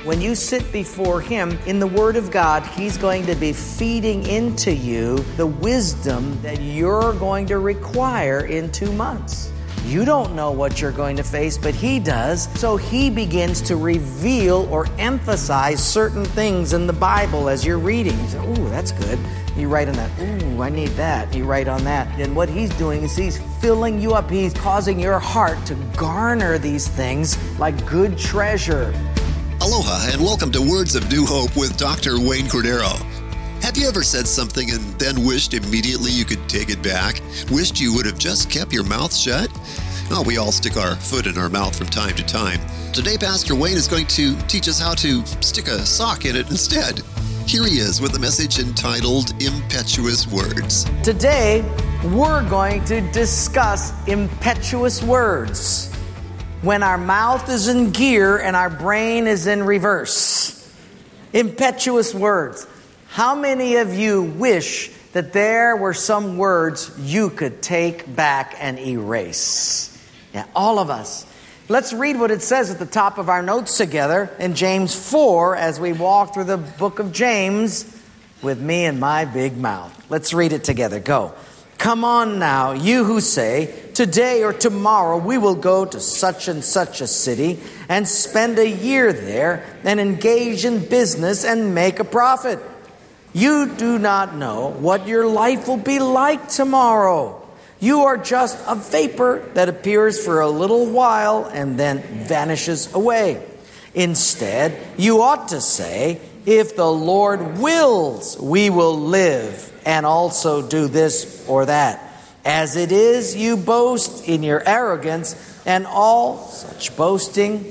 When you sit before Him in the Word of God, He's going to be feeding into you the wisdom that you're going to require in 2 months. You don't know what you're going to face, but He does. So He begins to reveal or emphasize certain things in the Bible as you're reading. You say, ooh, that's good. You write on that. Ooh, I need that. You write on that. And what He's doing is He's filling you up. He's causing your heart to garner these things like good treasure. Aloha and welcome to Words of New Hope with Dr. Wayne Cordero. Have you ever said something and then wished immediately you could take it back? Wished you would have just kept your mouth shut? Oh, we all stick our foot in our mouth from time to time. Today, Pastor Wayne is going to teach us how to stick a sock in it instead. Here he is with a message entitled Impetuous Words. Today, we're going to discuss impetuous words. When our mouth is in gear and our brain is in reverse. Impetuous words. How many of you wish that there were some words you could take back and erase? Yeah, all of us. Let's read what it says at the top of our notes together in James 4 as we walk through the book of James with me and my big mouth. Let's read it together. Go. Come on now, you who say, today or tomorrow we will go to such and such a city and spend a year there and engage in business and make a profit. You do not know what your life will be like tomorrow. You are just a vapor that appears for a little while and then vanishes away. Instead, you ought to say, if the Lord wills, we will live and also do this or that. As it is, you boast in your arrogance, and all such boasting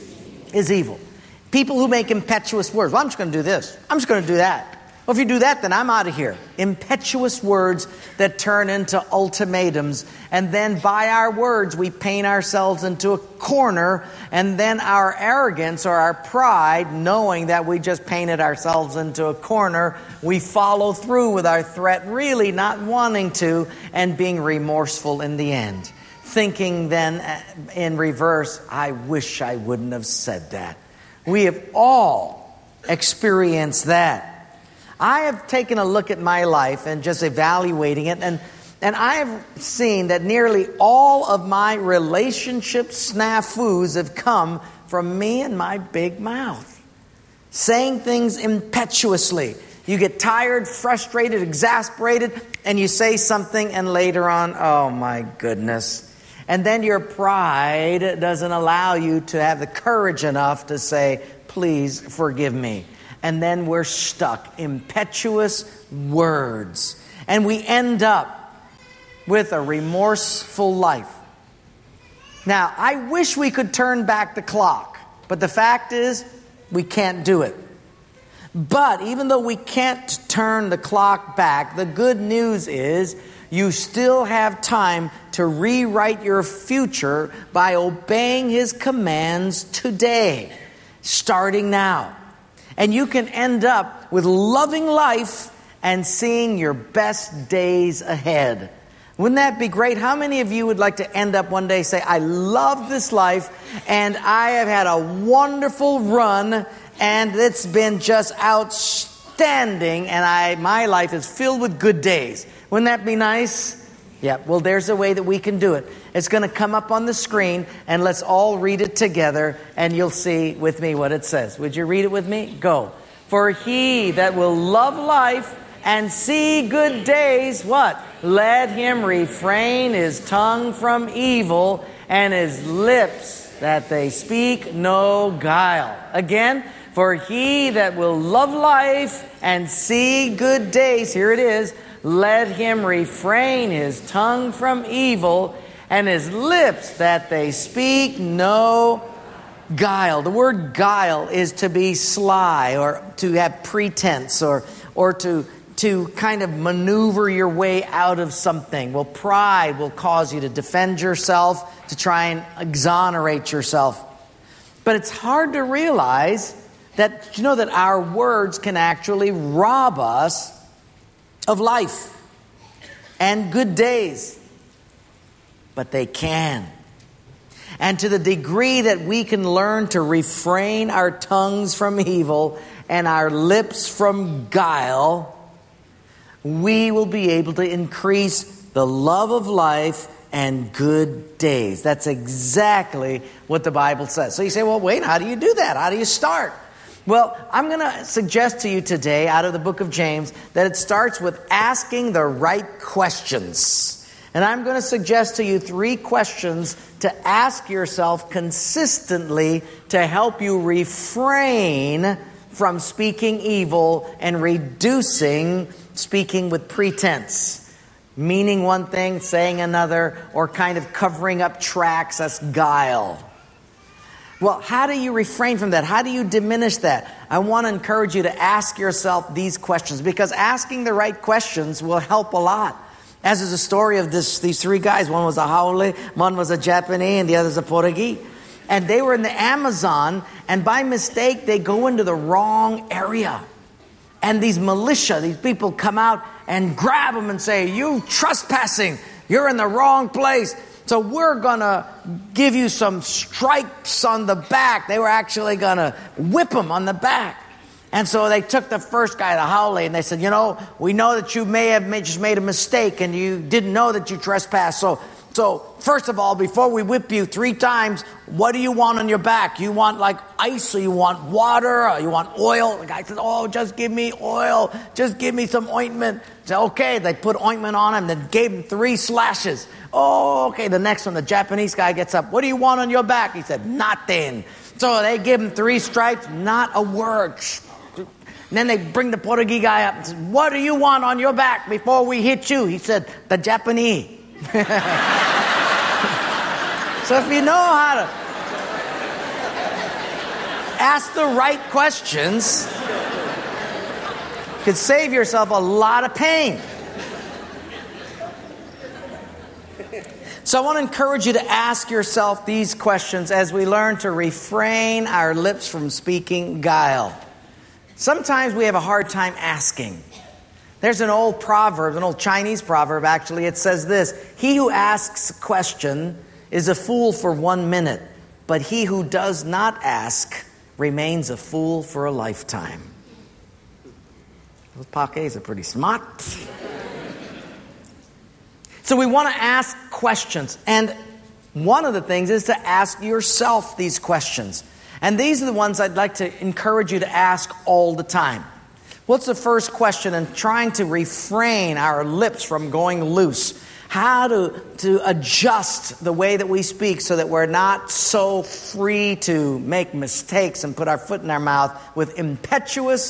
is evil. People who make impetuous words. Well, I'm just going to do this. I'm just going to do that. Well, if you do that, then I'm out of here. Impetuous words that turn into ultimatums. And then by our words, we paint ourselves into a corner. And then our arrogance or our pride, knowing that we just painted ourselves into a corner, we follow through with our threat, really not wanting to, and being remorseful in the end. Thinking then in reverse, I wish I wouldn't have said that. We have all experienced that. I have taken a look at my life and just evaluating it, and I have seen that nearly all of my relationship snafus have come from me and my big mouth. Saying things impetuously. You get tired, frustrated, exasperated, and you say something, and later on, oh my goodness. And then your pride doesn't allow you to have the courage enough to say, please forgive me. And then we're stuck. Impetuous words. And we end up with a remorseful life. Now, I wish we could turn back the clock. But the fact is, we can't do it. But even though we can't turn the clock back, the good news is you still have time to rewrite your future by obeying His commands today, starting now. And you can end up with loving life and seeing your best days ahead. Wouldn't that be great? How many of you would like to end up one day say, I love this life and I have had a wonderful run and it's been just outstanding and my life is filled with good days. Wouldn't that be nice? Yeah, well, there's a way that we can do it. It's going to come up on the screen, and let's all read it together, and you'll see with me what it says. Would you read it with me? Go. For he that will love life and see good days, what? Let him refrain his tongue from evil and his lips that they speak no guile. Again, for he that will love life and see good days, here it is, let him refrain his tongue from evil and his lips that they speak no guile. The word guile is to be sly or to have pretense or to kind of maneuver your way out of something. Well, pride will cause you to defend yourself, to try and exonerate yourself. But it's hard to realize that, that our words can actually rob us of life and good days. But they can. And to the degree that we can learn to refrain our tongues from evil and our lips from guile, we will be able to increase the love of life and good days. That's exactly what the Bible says. So you say, well, Wayne, how do you do that? How do you start? Well, I'm going to suggest to you today out of the book of James that it starts with asking the right questions. And I'm going to suggest to you 3 questions to ask yourself consistently to help you refrain from speaking evil and reducing speaking with pretense. Meaning one thing, saying another, or kind of covering up tracks, that's guile. Well, how do you refrain from that? How do you diminish that? I want to encourage you to ask yourself these questions, because asking the right questions will help a lot. As is the story of these 3 guys. One was a Haole, one was a Japanese, and the other's a Portuguese. And they were in the Amazon, and by mistake, they go into the wrong area. And these militia, these people come out and grab them and say, "You trespassing, you're in the wrong place. So we're going to give you some stripes on the back." They were actually going to whip them on the back. And so they took the first guy, the Haole, and they said, we know that you may have just made a mistake and you didn't know that you trespassed. So first of all, before we whip you 3 times, what do you want on your back? You want like ice, or you want water, or you want oil? The guy said, "Oh, just give me oil. Just give me some ointment." So, okay, they put ointment on him, then gave him 3 slashes. Oh, okay, the next one, the Japanese guy gets up. "What do you want on your back?" He said, "Nothing." So they give him 3 stripes, not a word. And then they bring the Portuguese guy up and said, "What do you want on your back before we hit you?" He said, "The Japanese." So if you know how to ask the right questions, you could save yourself a lot of pain. So I want to encourage you to ask yourself these questions as we learn to refrain our lips from speaking guile. Sometimes we have a hard time asking. There's an old proverb, an old Chinese proverb actually. It says this: "He who asks a question is a fool for 1 minute, but he who does not ask remains a fool for a lifetime." Those Pakis are pretty smart. So we want to ask questions. And one of the things is to ask yourself these questions. And these are the ones I'd like to encourage you to ask all the time. What's the first question in trying to refrain our lips from going loose? How to adjust the way that we speak so that we're not so free to make mistakes and put our foot in our mouth with impetuous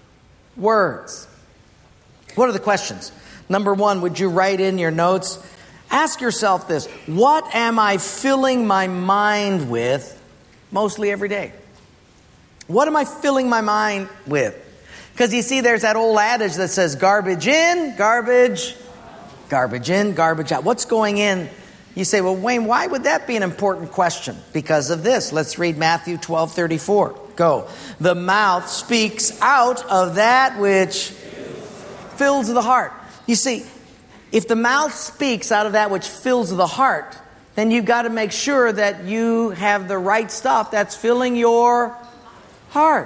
words. What are the questions? Number 1, would you write in your notes? Ask yourself this: what am I filling my mind with mostly every day? What am I filling my mind with? Because you see, there's that old adage that says garbage in, garbage in, garbage out. What's going in? You say, well, Wayne, why would that be an important question? Because of this. Let's read Matthew 12:34. Go. "The mouth speaks out of that which fills the heart." You see, if the mouth speaks out of that which fills the heart, then you've got to make sure that you have the right stuff that's filling your heart.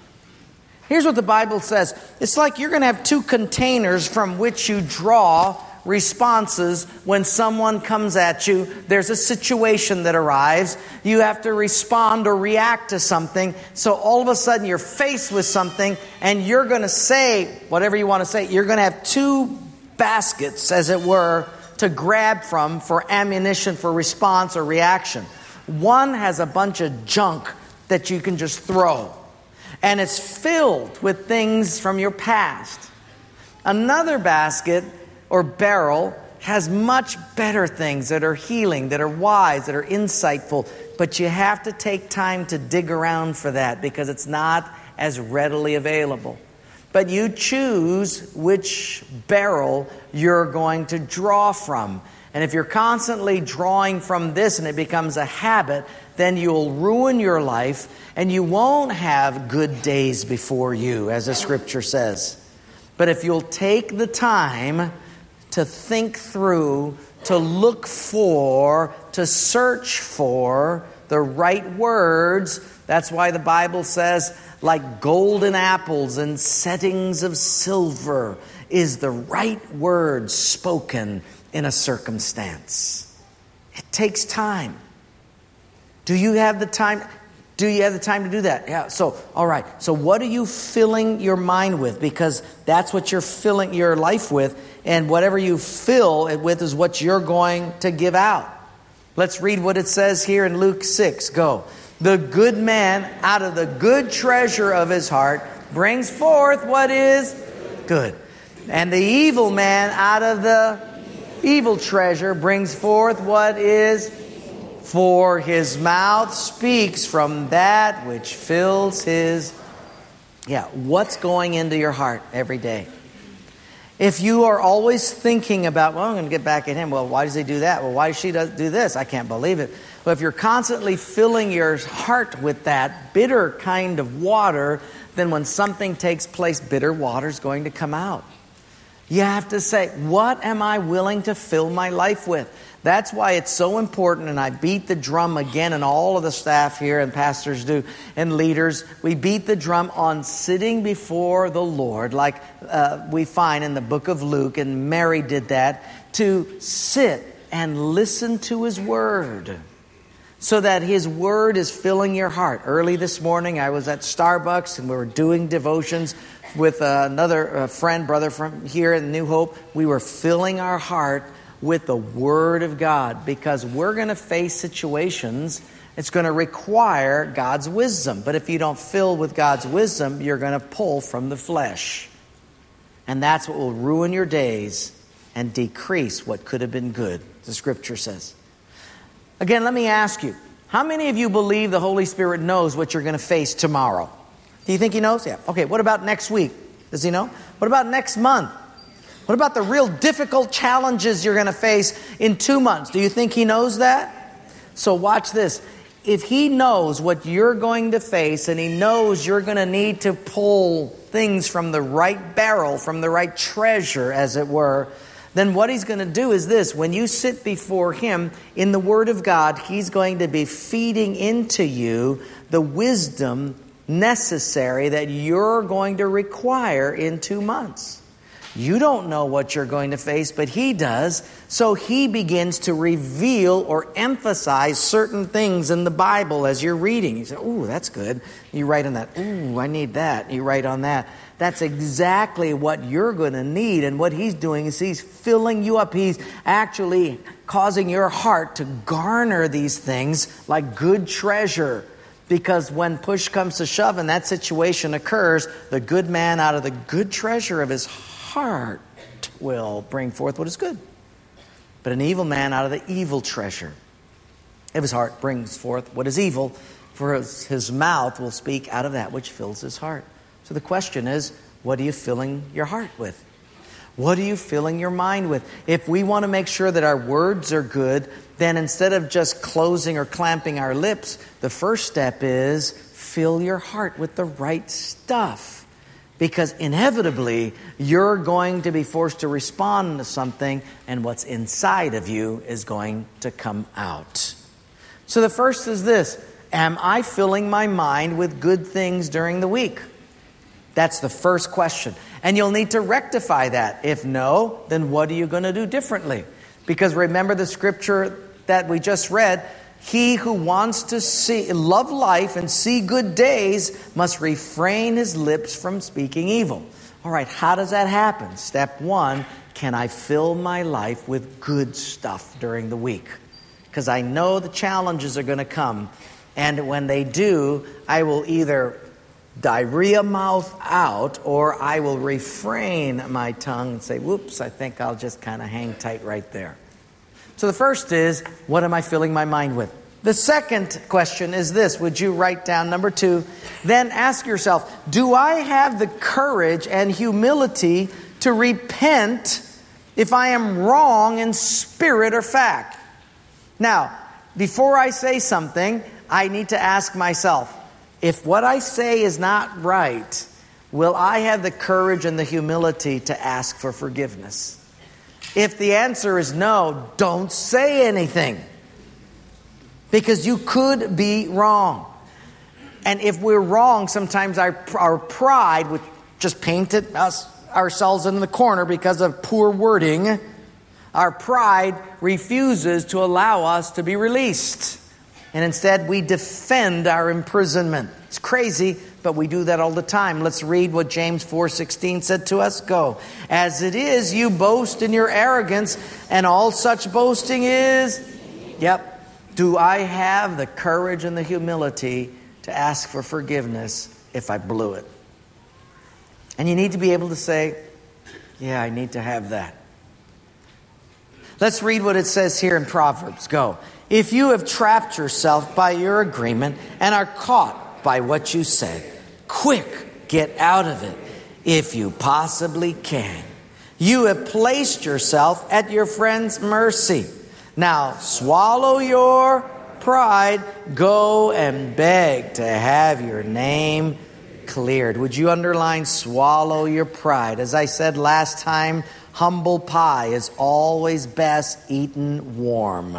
Here's what the Bible says. It's like you're going to have 2 containers from which you draw responses when someone comes at you. There's a situation that arrives. You have to respond or react to something. So all of a sudden you're faced with something and you're going to say whatever you want to say. You're going to have 2 baskets, as it were, to grab from for ammunition for response or reaction. One has a bunch of junk that you can just throw, and it's filled with things from your past. Another basket or barrel has much better things that are healing, that are wise, that are insightful, but you have to take time to dig around for that because it's not as readily available. But you choose which barrel you're going to draw from. And if you're constantly drawing from this and it becomes a habit, then you'll ruin your life and you won't have good days before you, as the scripture says. But if you'll take the time to think through, to look for, to search for the right words. That's why the Bible says, like golden apples and settings of silver is the right word spoken in a circumstance. It takes time. Do you have the time? Do you have the time to do that? Yeah. So, all right. So what are you filling your mind with? Because that's what you're filling your life with. And whatever you fill it with is what you're going to give out. Let's read what it says here in Luke 6. Go. The good man out of the good treasure of his heart brings forth what is good. And the evil man out of the evil treasure brings forth what is, for his mouth speaks from that which fills his. What's going into your heart every day? If you are always thinking about, well, I'm going to get back at him. Well, why does he do that? Well, why does she do this? I can't believe it. Well, if you're constantly filling your heart with that bitter kind of water, then when something takes place, bitter water is going to come out. You have to say, what am I willing to fill my life with? That's why it's so important, and I beat the drum again, and all of the staff here and pastors do, and leaders, we beat the drum on sitting before the Lord, like we find in the book of Luke, and Mary did that, to sit and listen to His Word, so that His Word is filling your heart. Early this morning, I was at Starbucks, and we were doing devotions with another friend, brother from here in New Hope. We were filling our heart with the Word of God, because we're going to face situations. It's going to require God's wisdom. But if you don't fill with God's wisdom, you're going to pull from the flesh. And that's what will ruin your days and decrease what could have been good, the Scripture says. Again, let me ask you, how many of you believe the Holy Spirit knows what you're going to face tomorrow? Do you think He knows? Yeah. Okay, what about next week? Does He know? What about next month? What about the real difficult challenges you're going to face in 2 months? Do you think He knows that? So watch this. If He knows what you're going to face, and He knows you're going to need to pull things from the right barrel, from the right treasure, as it were, then what He's going to do is this. When you sit before Him in the Word of God, He's going to be feeding into you the wisdom necessary that you're going to require in 2 months. You don't know what you're going to face, but He does. So He begins to reveal or emphasize certain things in the Bible as you're reading. You say, ooh, that's good. You write on that. Ooh, I need that. You write on that. That's exactly what you're going to need. And what He's doing is He's filling you up. He's actually causing your heart to garner these things like good treasure. Because when push comes to shove and that situation occurs, the good man out of the good treasure of his heart will bring forth what is good. But an evil man out of the evil treasure of his heart brings forth what is evil, for his mouth will speak out of that which fills his heart. So the question is, what are you filling your heart with? What are you filling your mind with? If we want to make sure that our words are good, then instead of just closing or clamping our lips, the first step is fill your heart with the right stuff. Because inevitably, you're going to be forced to respond to something, and what's inside of you is going to come out. So the first is this: am I filling my mind with good things during the week? That's the first question. And you'll need to rectify that. If no, then what are you going to do differently? Because remember the scripture that we just read, he who wants to love life and see good days must refrain his lips from speaking evil. All right, how does that happen? Step one, can I fill my life with good stuff during the week? Because I know the challenges are going to come. And when they do, I will either diarrhea mouth out, or I will refrain my tongue and say, whoops, I think I'll just kind of hang tight right there. So the first is, what am I filling my mind with? The second question is this. Would you write down number 2? Then ask yourself, do I have the courage and humility to repent if I am wrong in spirit or fact? Now, before I say something, I need to ask myself, if what I say is not right, will I have the courage and the humility to ask for forgiveness? If the answer is no, don't say anything. because you could be wrong. And if we're wrong, sometimes our pride, which just painted ourselves in the corner because of poor wording, our pride refuses to allow us to be released. And instead, we defend our imprisonment. It's crazy, but we do that all the time. Let's read what James 4:16 said to us. Go. As it is, you boast in your arrogance, and all such boasting is... Do I have the courage and the humility to ask for forgiveness if I blew it? And you need to be able to say, yeah, I need to have that. Let's read what it says here in Proverbs. Go. If you have trapped yourself by your agreement and are caught by what you said, quick, get out of it if you possibly can. You have placed yourself at your friend's mercy. Now swallow your pride. Go and beg to have your name cleared. Would you underline swallow your pride? As I said last time, humble pie is always best eaten warm.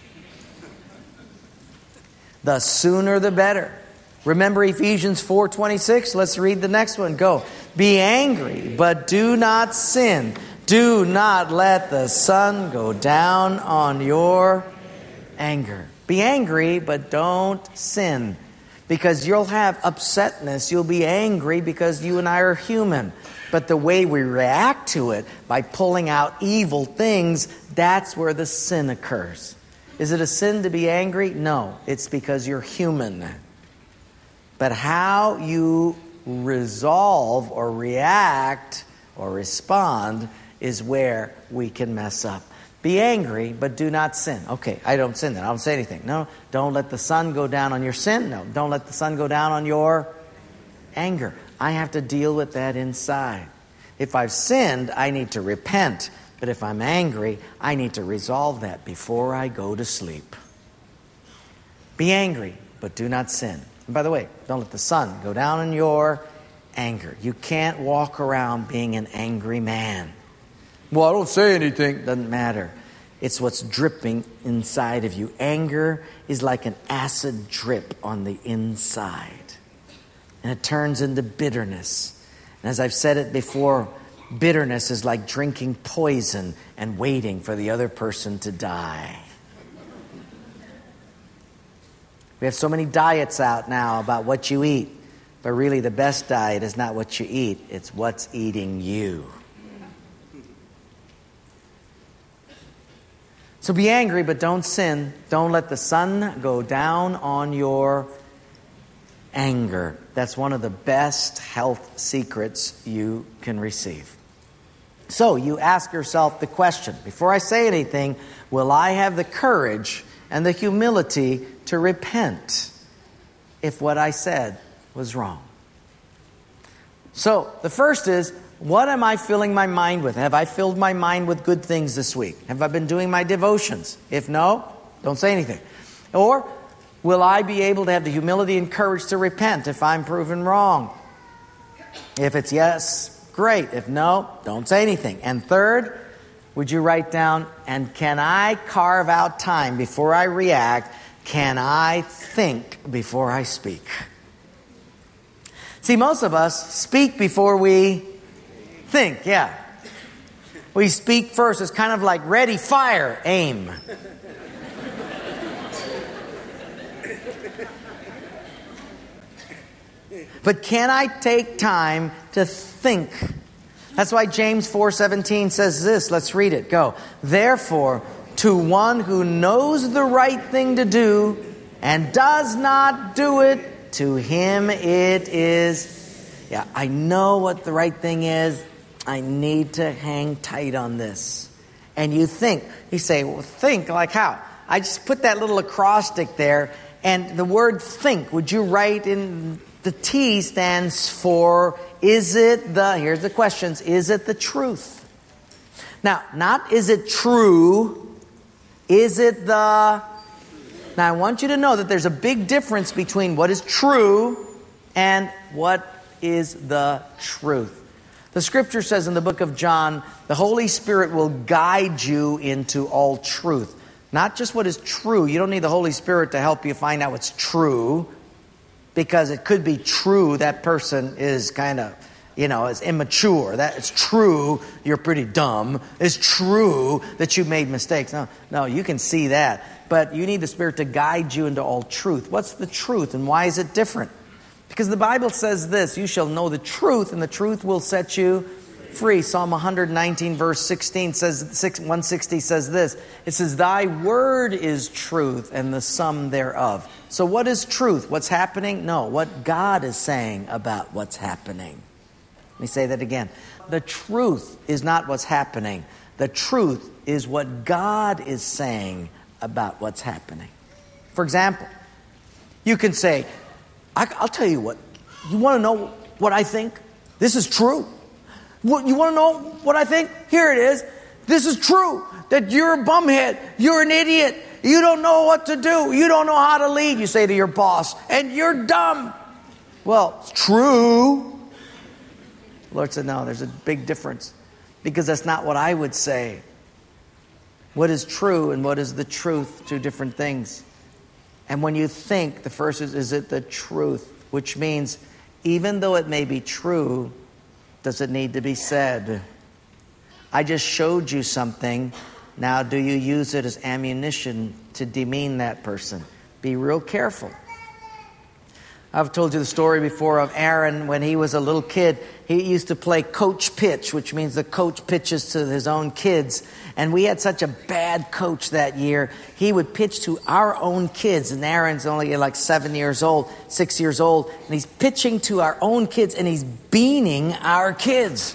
The sooner the better. Remember Ephesians 4:26? Let's read the next one. Go. Be angry, but do not sin. Do not let the sun go down on your anger. Be angry, but don't sin. Because you'll have upsetness. You'll be angry because you and I are human. But the way we react to it, by pulling out evil things, that's where the sin occurs. Is it a sin to be angry? No, it's because you're human. But how you resolve or react or respond is where we can mess up. Be angry, but do not sin. Okay, I don't sin then. I don't say anything. No, don't let the sun go down on your sin. No, don't let the sun go down on your anger. I have to deal with that inside. If I've sinned, I need to repent. But if I'm angry, I need to resolve that before I go to sleep. Be angry, but do not sin. And by the way, don't let the sun go down on your anger. You can't walk around being an angry man. Well, I don't say anything. Doesn't matter. It's what's dripping inside of you. Anger is like an acid drip on the inside. And it turns into bitterness. And as I've said it before, bitterness is like drinking poison and waiting for the other person to die. We have so many diets out now about what you eat. But really the best diet is not what you eat. It's what's eating you. So be angry, but don't sin. Don't let the sun go down on your anger. That's one of the best health secrets you can receive. So you ask yourself the question, before I say anything, will I have the courage and the humility to repent if what I said was wrong? So the first is, what am I filling my mind with? Have I filled my mind with good things this week? Have I been doing my devotions? If no, don't say anything. Or will I be able to have the humility and courage to repent if I'm proven wrong? If it's yes, great. If no, don't say anything. And third, would you write down, and can I carve out time before I react? Can I think before I speak? See, most of us speak before we think, yeah. We speak first. It's kind of like ready, fire, aim. But can I take time to think? That's why James 4:17 says this. Let's read it. Go. Therefore, to one who knows the right thing to do and does not do it, to him it is, I know what the right thing is. I need to hang tight on this. And you think, you say, well, think like how? I just put that little acrostic there, and the word think, would you write in, the T stands for, is it the, here's the questions, is it the truth? Now, not is it true, is it the, now I want you to know that there's a big difference between what is true and what is the truth. The scripture says in the book of John, the Holy Spirit will guide you into all truth. Not just what is true. You don't need the Holy Spirit to help you find out what's true, because it could be true that person is kind of, is immature. That it's true you're pretty dumb. It's true that you made mistakes. No, you can see that. But you need the Spirit to guide you into all truth. What's the truth and why is it different? Because the Bible says this, you shall know the truth and the truth will set you free. Psalm 119 verse 16 says, 160 says this. It says, thy word is truth and the sum thereof. So what is truth? What's happening? No, what God is saying about what's happening. Let me say that again. The truth is not what's happening. The truth is what God is saying about what's happening. For example, you can say, I'll tell you what, you want to know what I think? This is true. You want to know what I think? Here it is. This is true. That you're a bumhead. You're an idiot. You don't know what to do. You don't know how to lead, you say to your boss. And you're dumb. Well, it's true. The Lord said, no, there's a big difference. Because that's not what I would say. What is true and what is the truth? Two different things. And when you think, the first is it the truth? Which means, even though it may be true, does it need to be said? I just showed you something. Now, do you use it as ammunition to demean that person? Be real careful. I've told you the story before of Aaron when he was a little kid. He used to play coach pitch, which means the coach pitches to his own kids. And we had such a bad coach that year. He would pitch to our own kids. And Aaron's only like 6 years old. And he's pitching to our own kids and he's beaning our kids.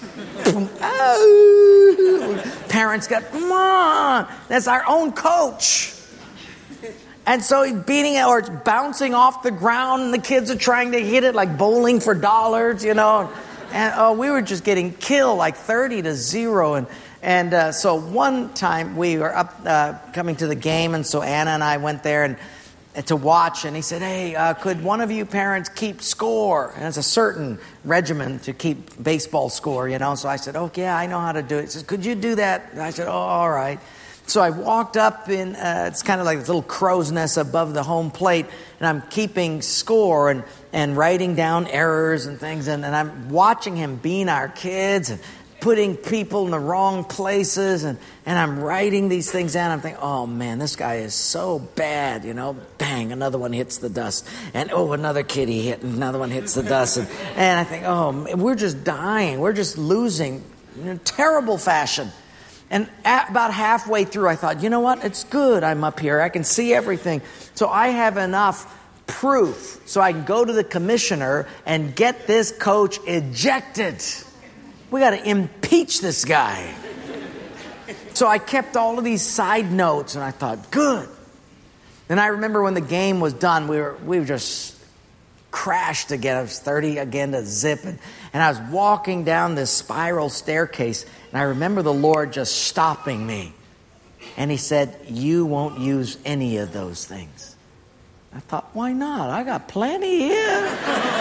Parents got, come on. That's our own coach. And so he's beating it, or it's bouncing off the ground, and the kids are trying to hit it like bowling for dollars, And we were just getting killed like 30-0. And so one time we were up coming to the game, and so Anna and I went there and to watch. And he said, hey, could one of you parents keep score? And it's a certain regimen to keep baseball score, So I said, oh, yeah, I know how to do it. He says, could you do that? And I said, oh, all right. So I walked up in, it's kind of like this little crow's nest above the home plate, and I'm keeping score and writing down errors and things, and I'm watching him beat our kids and putting people in the wrong places, and I'm writing these things down. I'm thinking, oh man, this guy is so bad, Bang, another one hits the dust. And another kid he hit, and another one hits the dust. And I think, oh, we're just dying. We're just losing in a terrible fashion. And about halfway through, I thought, you know what? It's good I'm up here. I can see everything. So I have enough proof so I can go to the commissioner and get this coach ejected. We got to impeach this guy. So I kept all of these side notes, and I thought, good. And I remember when the game was done, we were just crashed again. It was 30-0. And I was walking down this spiral staircase, and I remember the Lord just stopping me. And he said, you won't use any of those things. I thought, why not? I got plenty here.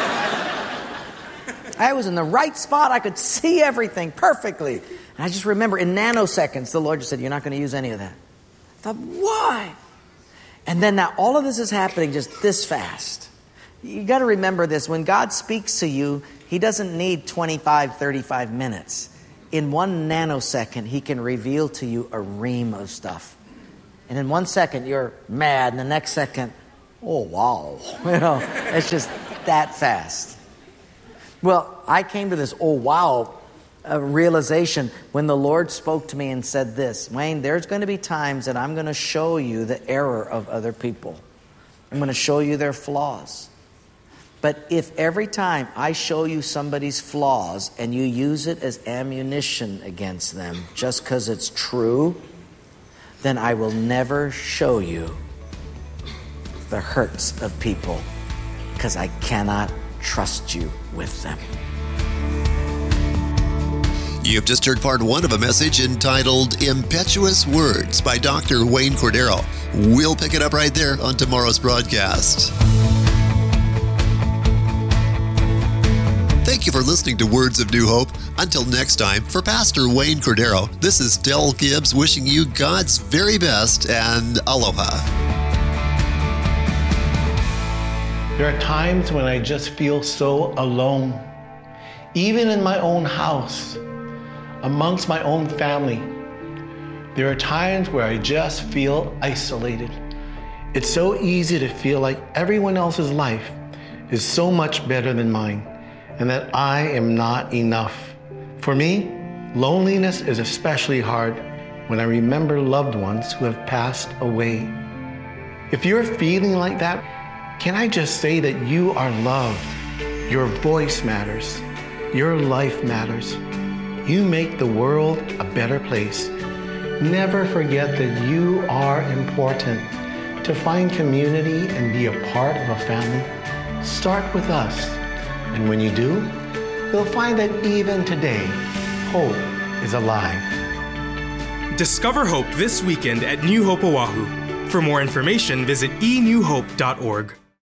I was in the right spot. I could see everything perfectly. And I just remember in nanoseconds, the Lord just said, you're not going to use any of that. I thought, why? And then now all of this is happening just this fast. You got to remember this. When God speaks to you, he doesn't need 25, 35 minutes. In 1 nanosecond, he can reveal to you a ream of stuff. And in 1 second, you're mad. And the next second, oh, wow. It's just that fast. Well, I came to this, oh, wow, realization when the Lord spoke to me and said this, Wayne, there's going to be times that I'm going to show you the error of other people. I'm going to show you their flaws. But if every time I show you somebody's flaws and you use it as ammunition against them just because it's true, then I will never show you the hurts of people because I cannot trust you with them. You have just heard part 1 of a message entitled Impetuous Words by Dr. Wayne Cordeiro. We'll pick it up right there on tomorrow's broadcast. Thank you for listening to Words of New Hope. Until next time, for Pastor Wayne Cordero, this is Del Gibbs wishing you God's very best and aloha. There are times when I just feel so alone, even in my own house, amongst my own family. There are times where I just feel isolated. It's so easy to feel like everyone else's life is so much better than mine, and that I am not enough. For me, loneliness is especially hard when I remember loved ones who have passed away. If you're feeling like that, can I just say that you are loved? Your voice matters. Your life matters. You make the world a better place. Never forget that you are important. To find community and be a part of a family, start with us. And when you do, you'll find that even today, hope is alive. Discover hope this weekend at New Hope Oahu. For more information, visit enewhope.org.